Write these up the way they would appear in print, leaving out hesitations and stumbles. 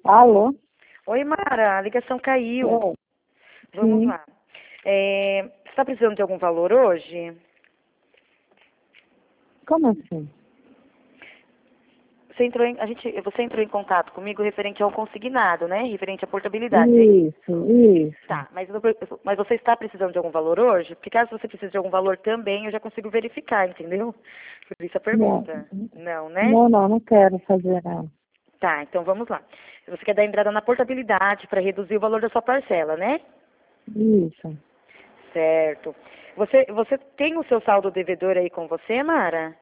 Alô? Oi, Mara, a ligação caiu. Oi. Vamos Sim. lá. Você está precisando de algum valor hoje? Como assim? Você entrou em contato comigo referente ao consignado, né? Referente à portabilidade, é isso? Isso, isso. Tá, mas você está precisando de algum valor hoje? Porque caso você precise de algum valor também, eu já consigo verificar, entendeu? Por isso a Não, pergunta. Não, né? não quero fazer não. Tá, então vamos lá. Você quer dar entrada na portabilidade para reduzir o valor da sua parcela, né? Isso. Certo. Você tem o seu saldo devedor aí com você, Mara?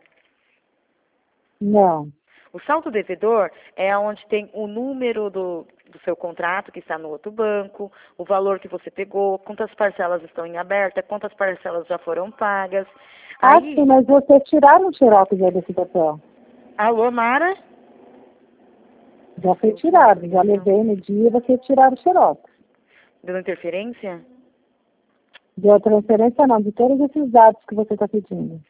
Não. O saldo devedor é onde tem o número do seu contrato que está no outro banco, o valor que você pegou, quantas parcelas estão em aberta, quantas parcelas já foram pagas. Ah, sim, Aí, mas vocês tiraram o xerox já desse papel. alô, Mara? Já foi Deu uma tirado. Já ligação. levei no dia, vocês tiraram o xerox. Deu interferência? Deu transferência não, de todos esses dados que você está pedindo.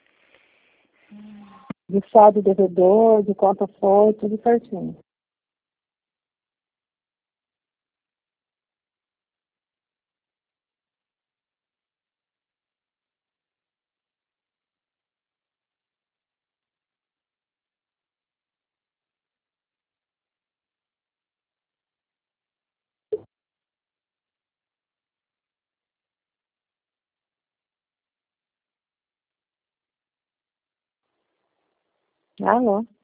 De saldo devedor, de quanto foi, tudo certinho. Alô?